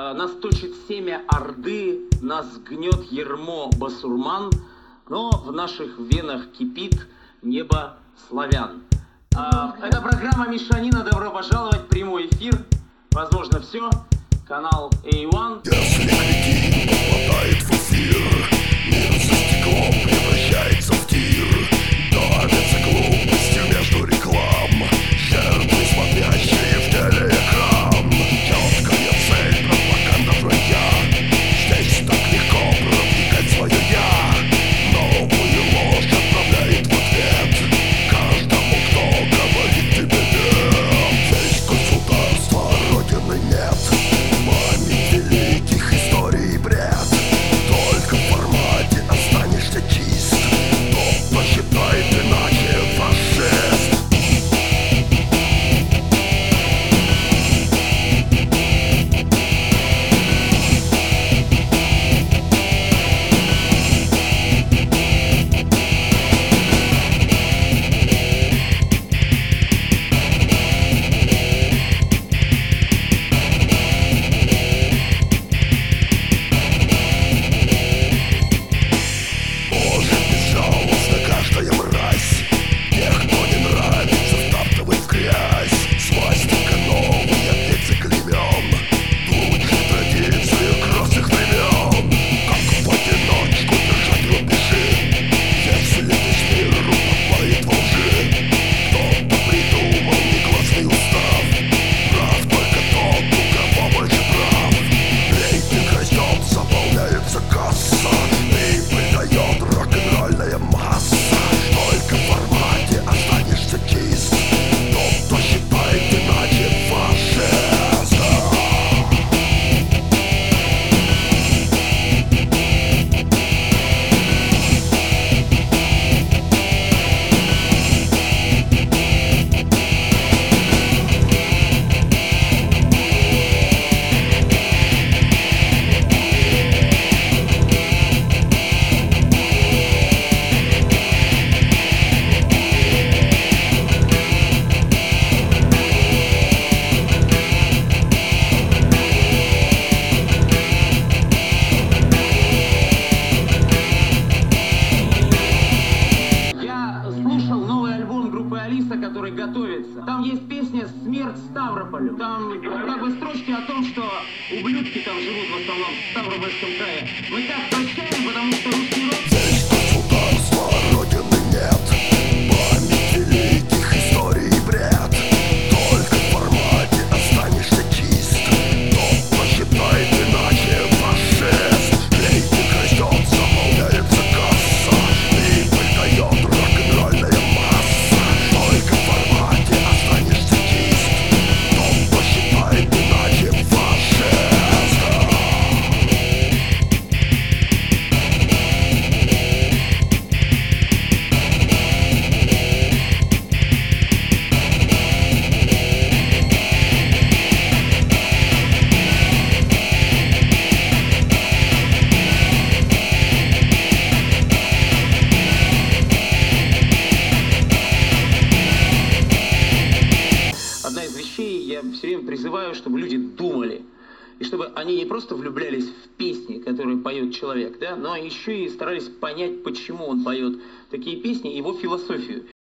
Нас точит семя Орды, нас гнет ярмо басурман, но в наших венах кипит небо славян. Это программа «Мешанина». Добро пожаловать. Прямой эфир. Возможно, все. Канал A1. Если кретин попадает в эфир, мир за стеклом превращается в тир. Давится глупостью между реклам, жертвы, смотрящие в телеэкран. Четкая цель, пропаганда вранья. Здесь так легко продвигать свое «я». Новую ложь отправляет в ответ каждому, кто говорит тебе нет. Здесь государства, родины нет. Память великих историй бред. Только в формате останешься чист. Кто посчитает иначе фашист. Боже, безжалостно каждая мразь. Тех, кто не нравится, втаптывает в грязь. Свастика новая, ведь заклеймён. Тут же традиции красных времен. Как в одиночку держать рубежи, если весь мир утопает во лжи. Кто-то придумал негласный устав. Прав только тот, у кого больше прав. Рейтинг растет, заполняется касса. И придает рок-н-ролльная масса. Только в формате останешься чист. Тот, кто считает иначе фашист. Я слушал новый альбом группы Алиса, который готовится. Там есть песня «Смерть Ставрополю». Там как бы строчки о том, что ублюдки там живут в основном в Ставропольском крае. Мы так прощаем, потому что русский рок... Здесь государства, родины нет. Память великих историй бред. Только в формате останешься чист. Тот посчитает иначе фашист. Рейтинг растет, заполняется касса. И придает рок-н-ролльная масса. Только в формате останешься чист. Тот посчитает иначе фашист. Одна из вещей, я все время призываю, чтобы люди думали. И чтобы они не просто влюблялись в песни, которые поет человек, да, но еще и старались понять, почему он поет такие песни, его философию.